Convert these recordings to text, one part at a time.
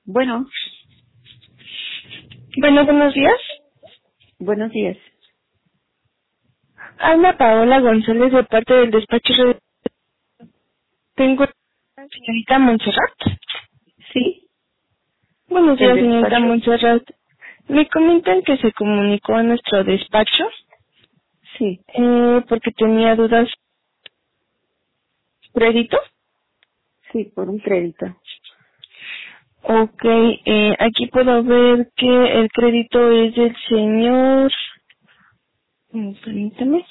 Bueno, Bueno, buenos días. buenos días. Habla Paola González de parte del despacho de... Tengo a la señorita Montserrat. Sí, Buenos el días, señorita despacho. Montserrat. Me comentan que se comunicó a nuestro despacho Sí, porque tenía dudas. ¿Crédito? sí, por un crédito. Ok, aquí puedo ver que el crédito es del señor... Permítame.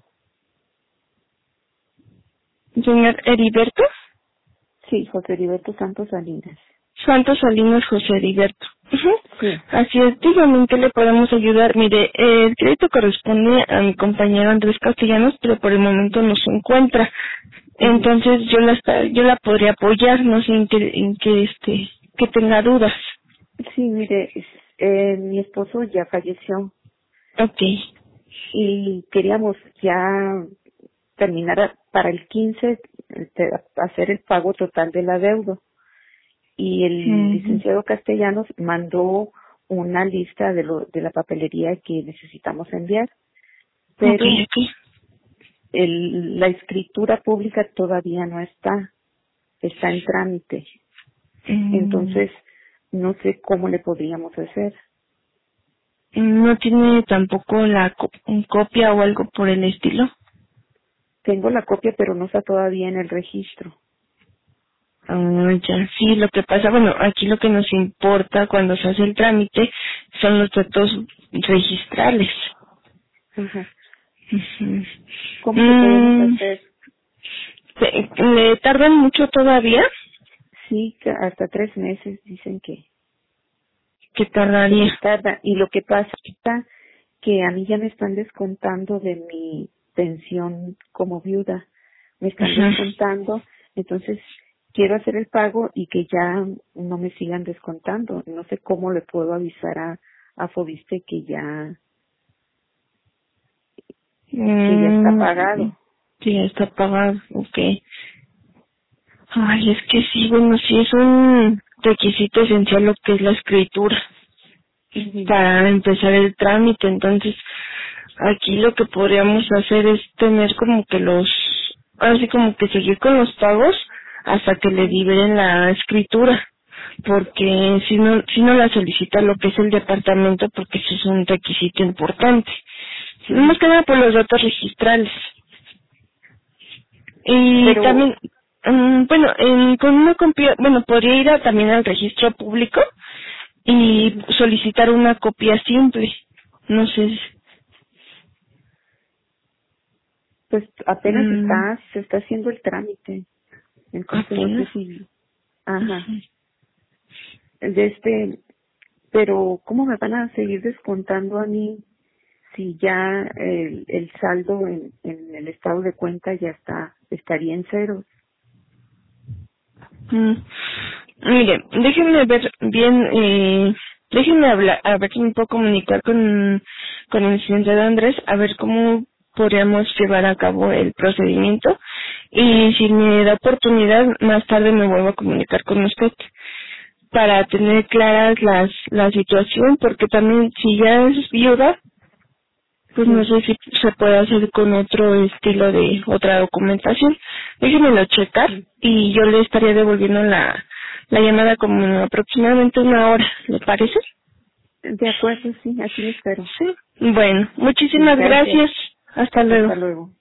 Señor Heriberto Sí, José Heriberto Santos Salinas. Santos Salinas José Heriberto. Ujú. Sí. Así es, dígame en qué le podemos ayudar. Mire, el crédito corresponde a mi compañero Andrés Castellanos, pero por el momento no se encuentra. Ujú. Entonces yo la podría apoyar, no sé que tenga dudas. Sí, mire, mi esposo ya falleció Ok. y queríamos ya terminar para el 15, hacer el pago total de la deuda. Y el Ujú. licenciado Castellanos mandó una lista de la papelería que necesitamos enviar, Ok, pero ok. la escritura pública todavía no está en trámite. Mm, Entonces, no sé cómo le podríamos hacer. ¿No tiene tampoco copia o algo por el estilo? Tengo la copia, pero no está todavía en el registro. Ah, ya, sí, lo que pasa, bueno, aquí lo que nos importa cuando se hace el trámite son los datos registrales. Ajá. Ujú. ¿Cómo le podemos Mm, hacer? ¿Le tardan mucho todavía? Sí, que hasta 3 meses dicen ¿Qué que se tardaría? tarda. Y lo que pasa que a mí ya me están descontando de mi pensión como viuda. Me están Ajá. descontando, entonces quiero hacer el pago y que ya no me sigan descontando. No sé cómo le puedo avisar a Fobiste que ya está Mm, pagado. sí, ya está pagado, ok. Ay, es que sí, bueno, sí es un requisito esencial lo que es la escritura Ujú. para empezar el trámite. Entonces, aquí lo que podríamos hacer es tener como que así como que seguir con los pagos hasta que le liberen la escritura, porque si no la solicita lo que es el departamento, porque eso es un requisito importante. Más Ujú. que nada por los datos registrales. Y Pero, también, bueno, con una copia, bueno, podría ir también al registro público y ujú, solicitar una copia simple. No sé. pues apenas Mm, se está haciendo el trámite. Entonces no sé apenas. si, ajá, Ujú. de pero ¿cómo me van a seguir descontando a mí si ya el saldo en el estado de cuenta ya estaría en cero? Mm. Mire, déjenme ver bien, déjenme hablar, a ver si me puedo comunicar con el licenciado Andrés, a ver cómo podríamos llevar a cabo el procedimiento y si me da oportunidad, más tarde me vuelvo a comunicar con usted para tener claras la situación, porque también si ya es viuda, pues no Sí, sé si se puede hacer con otro estilo de otra documentación. Déjenmelo checar sí. y yo le estaría devolviendo la llamada como en aproximadamente una hora, ¿le parece? De acuerdo, sí, aquí lo espero. Sí. Bueno, Sí, muchísimas gracias. gracias. Hasta luego. Hasta luego.